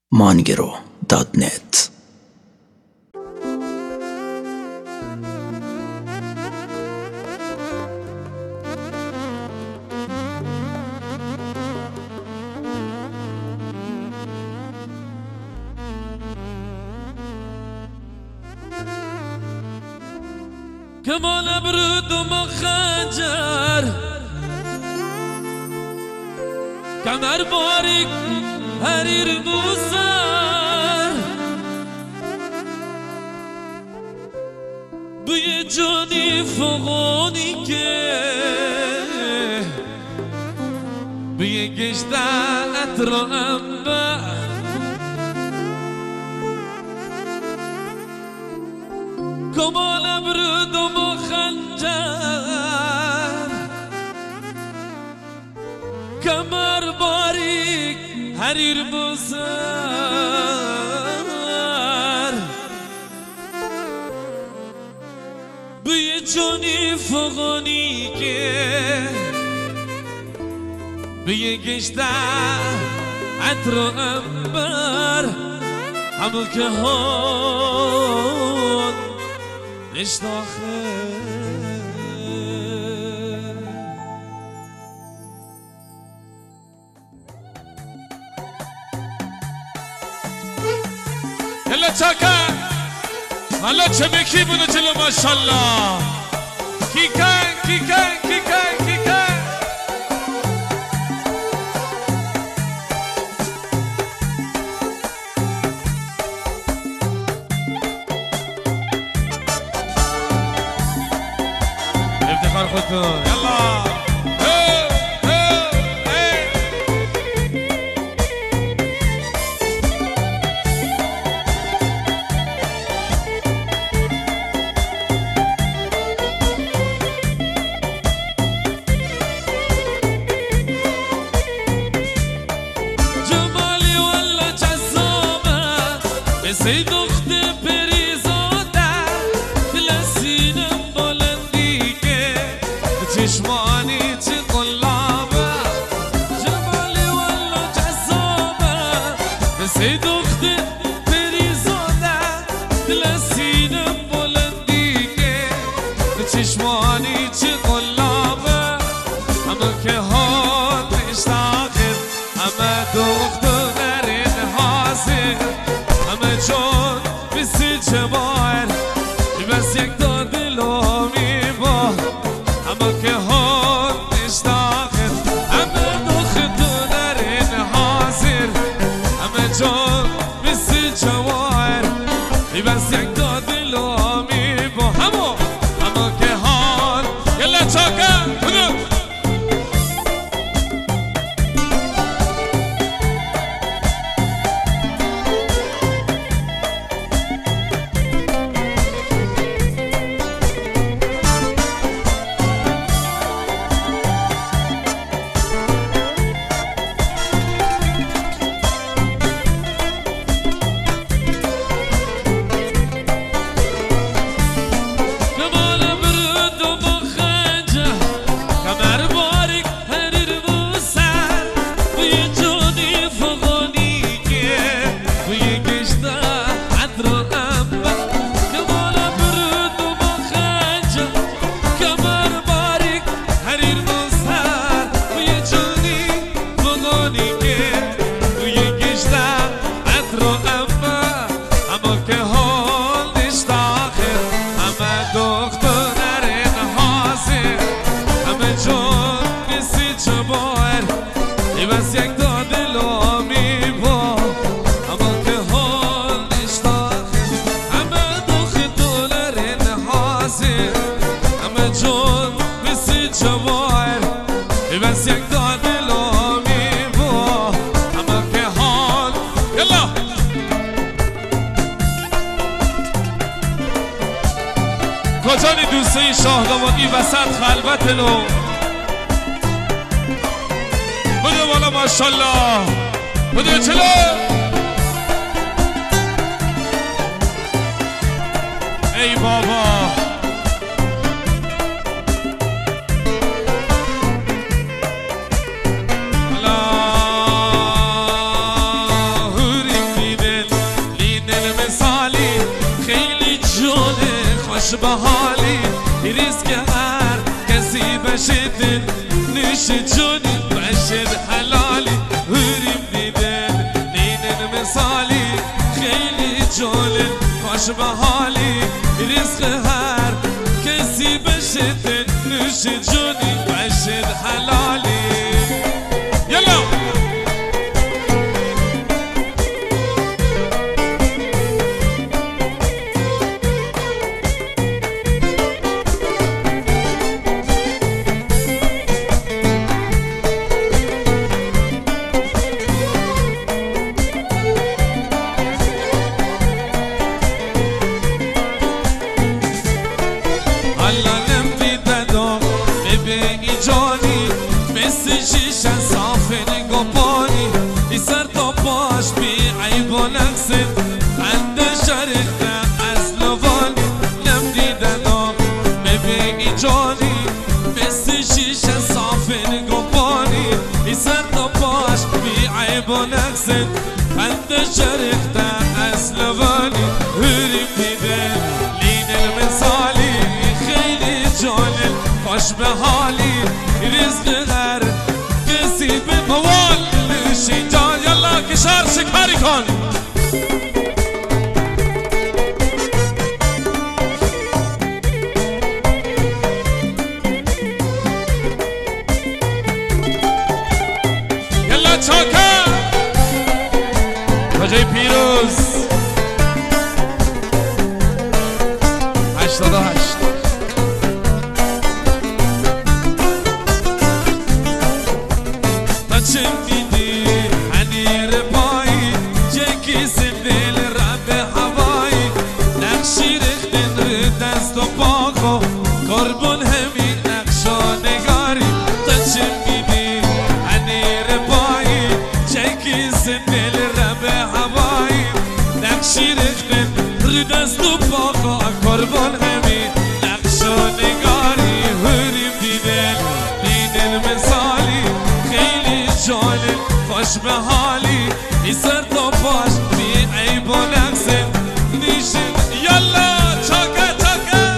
mangro.net. كمان برد ومخجر كمر باریک حریر بوسر بوی جانی فغانی که بوی گشتت را انبر کمان برد و مخنجر کمر باریک حریر بوسر بوی جانی فغانی که بوی گشته عطر و انبر همو که هون اشتاخه هلا چاکا حالا چه بکی بوده جلو ماشالله کیکن کیکن کیکن کیکن افتخار خودتون یلا سی دخت پریزاده دل سینم بلندی که چشمانی چه قلابه جمالی والا جذابه سی دخت پریزاده دل سینم بلندی که چشمانی چه قلابه همه که حال اشتاقت همه دخترین حاضر همه جان مثل جمال بس یک تا دلو میبا همه که حال اشتاقت همه دخترین حاضر همه جان مثل جمال بس یک تا دلو میبا همه که حال یلا چاکا بودو بس یک تا دلو میبا همه که حال اشتاقه همه دخترین حاضر همه جان مثل جواهر بس یک تا دلو میبا همه که حال یلا کجانی دوسته شاه دامادی وسط خلوت لو بده والا ماشالله بده چلو ای بابا الله خوش به حالی ریزک هر کسی بشه دل نوش جونی بشه حلالی هوریم دیدن نینن مثالی خیلی جالب خوش به حالی ریزک هر کسی بشه دل نوش جونی بشه حلالی یلا عند شرخته اسلوانی هوریم دیده لین المثالی خیلی جالب خوش به حالی رزق هر کسی به موال نوشین جان یلا کشار شکاری کن یلا چاکر جای پیروز 88 تا چه میدی هنیر پایی جکی سندل رب هوایی نقشی رختن رو دست و پاکو کربون همی نقشا نگاری تا چه میدی هنیر پایی جکی سندل شیرختن رو دست و پاکا کربان همی نقشا نگاری هوریم دیدن دیدن مثالی خیلی جالب خوش به حالی ای سر تا پاش بی عیب و نقصه نیشن یلا چاکه چاکه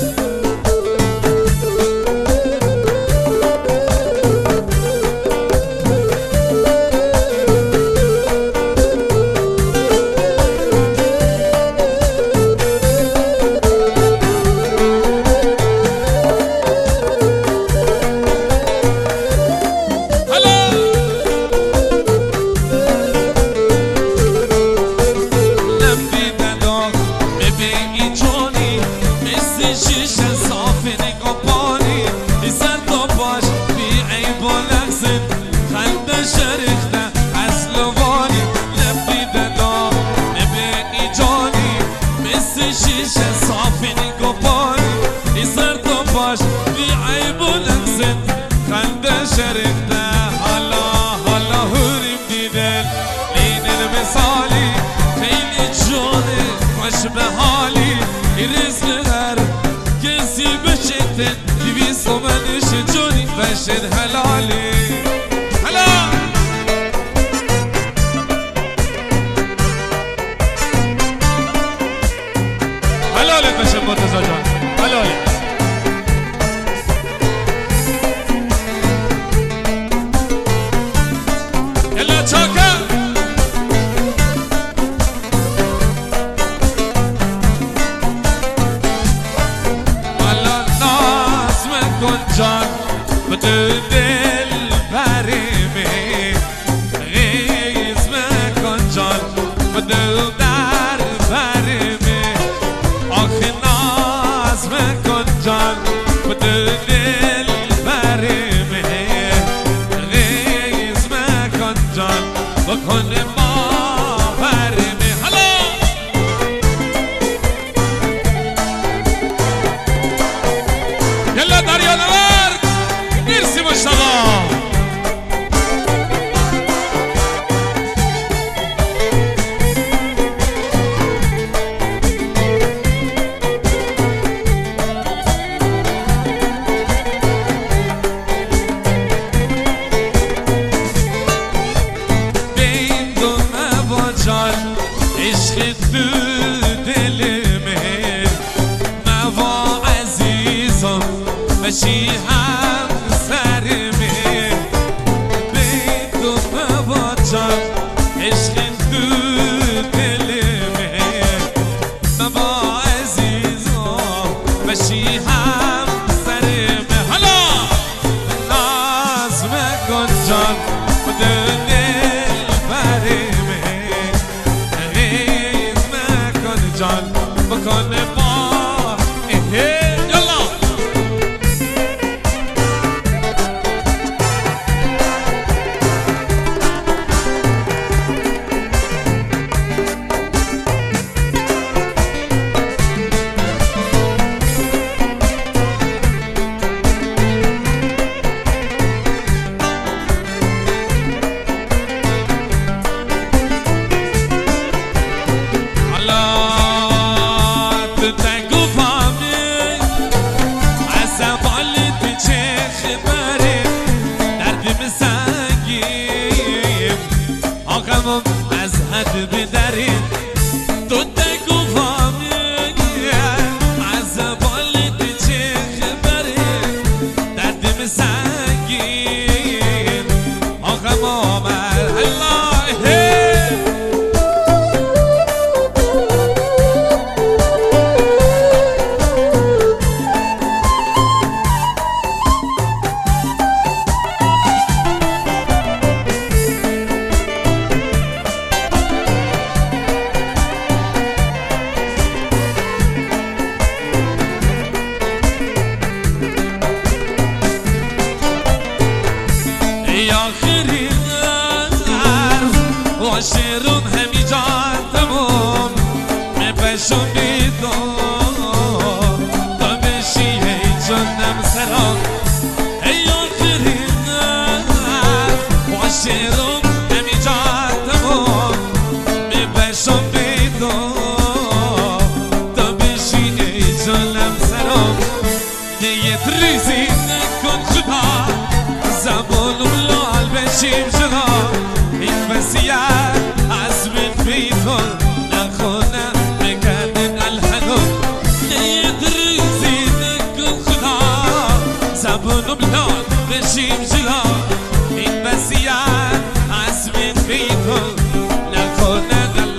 به حالی رزق هر کسی بشه دویست و منش جونی بشد حلالی حلال حلالت بشه مرتضی جان حلالی یلا چاکر جان بده دل برمی غیز مکن جان بده در برمی آخه ناز مکن جان بده دل برمی غیز مکن جان بکن ما برمی حالا یلا دریا عشق تو دل من باشی هم سرمه بیتون مباچم عشقین تو دلمه مبا عزیزم باشی هم سرمه حالا ناز مکن جان دل برمه عیز مکن جان بکن ما از حد بدرین تو دگو فامیه از بالت چه خبره دردم سنگین آقام آمد الله شیرون همی جانتمون مپشون بیدون تا بشی ای جنم سران ای آخرین و شیرون همی جانتمون مپشون بیدون تا بشی ای جنم سران نیت ریزی نکن خدا زبانم لال بشیم جدا این وسیعت از من بیتون نخونه بکردن الحنون نیت ریزی نکن خدا زبانم لال بشیم جدا این وسیعت از من بیتون نخونه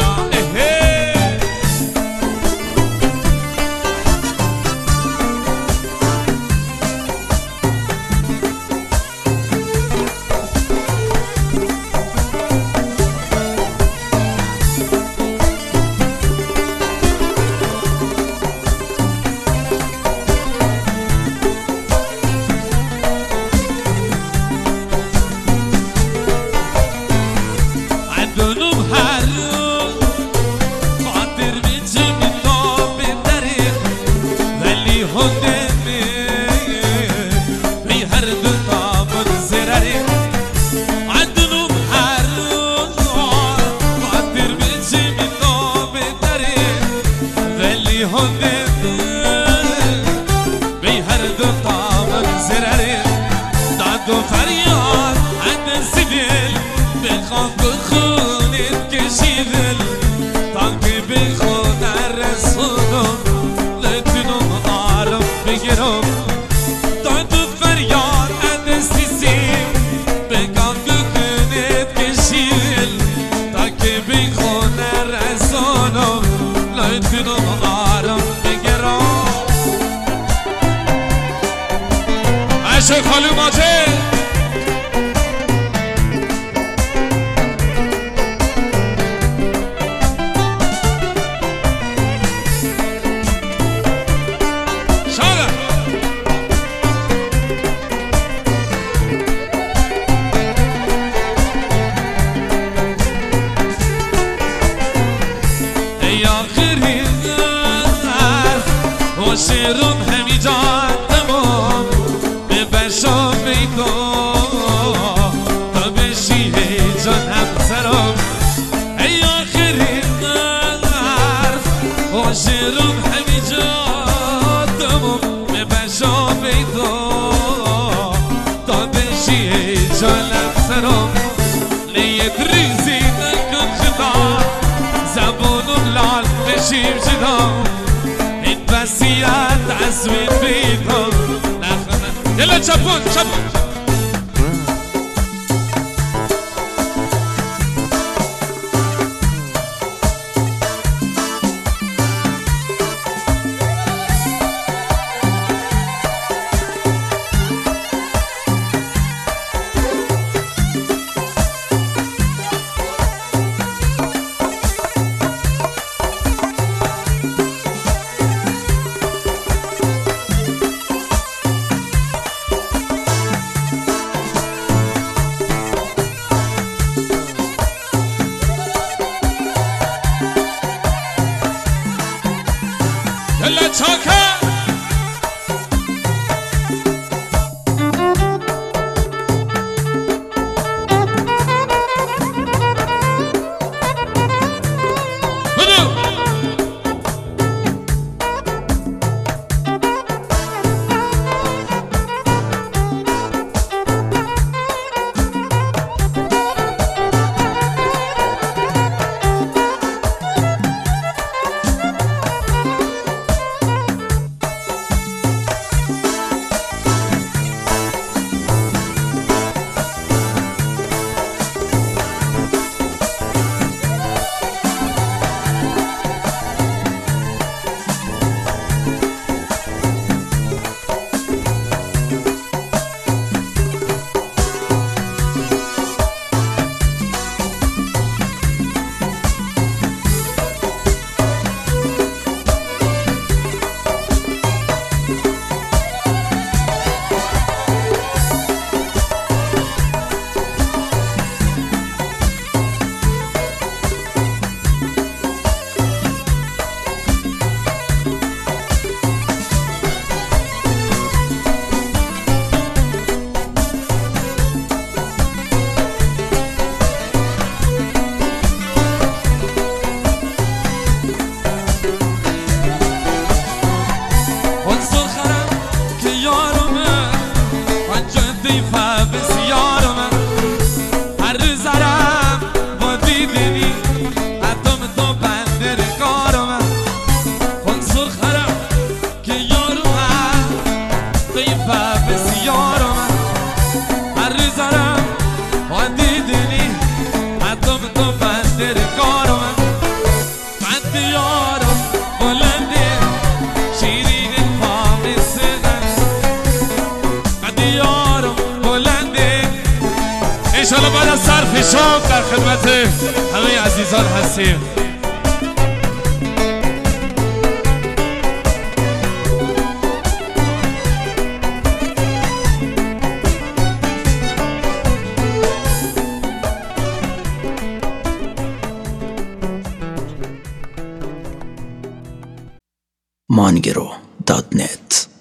فریاد عند سیدل بخواه بخونید کشیدل تانکه بخون رسولم لتونم آرم بگیرم داد فریاد عند سیسیم بخواه بخونید کشیدل تانکه بخون رسولم لتونم آرم بگیرم عشق خالی ماجه شیرون همی جانتمون به بشا بیدون تا بشی جانم سرم ای آخرین حرف و شیرون همی جانتمون به بشا بیدون تا بشی جانم سرم نیت ریزی نکن خدا زبونم لال بشیم جدا وسیعت از من بیدون نخونه چپون يلا تشاكا انشالله بعد از صرف شام در خدمت همه عزیزان هستیم. mangero.net